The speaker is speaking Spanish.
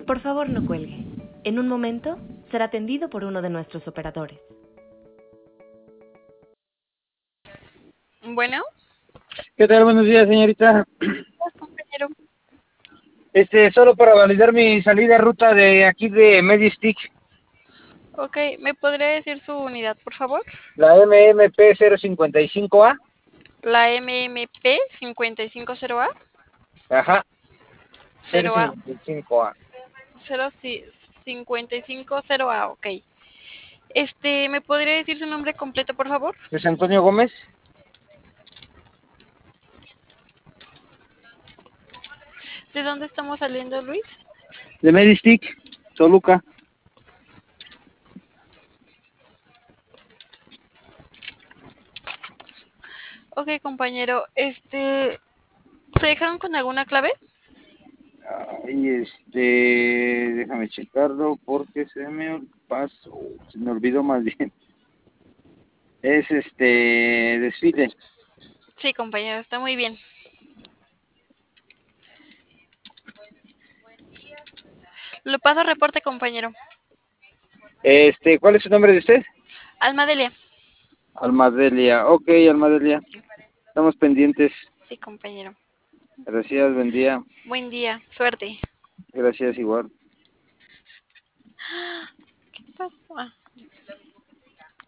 Por favor, no cuelgue. En un momento será atendido por uno de nuestros operadores. Bueno, ¿Qué tal? Buenos días, señorita. compañero. Solo para validar mi salida ruta de aquí de Medistic, Ok, ¿me podría decir su unidad, por favor? la MMP 055A. La MMP 550A. Ajá, 0A. 055A. 550A, ok. ¿Me podría decir su nombre completo, por favor? Luis Antonio Gómez. ¿De dónde estamos saliendo, Luis? De Medistic, Toluca. Ok, compañero, ¿se dejaron con alguna clave? Ay, déjame checarlo porque se me pasó, se me olvidó más bien. Es desfile. Sí, compañero, está muy bien. Lo paso a reporte, compañero. ¿Cuál es su nombre de usted? Almadelia. Almadelia. Ok, Almadelia. Estamos pendientes. Sí, compañero. Gracias, buen día. Buen día, suerte. Gracias, igual. ¿Qué pasó?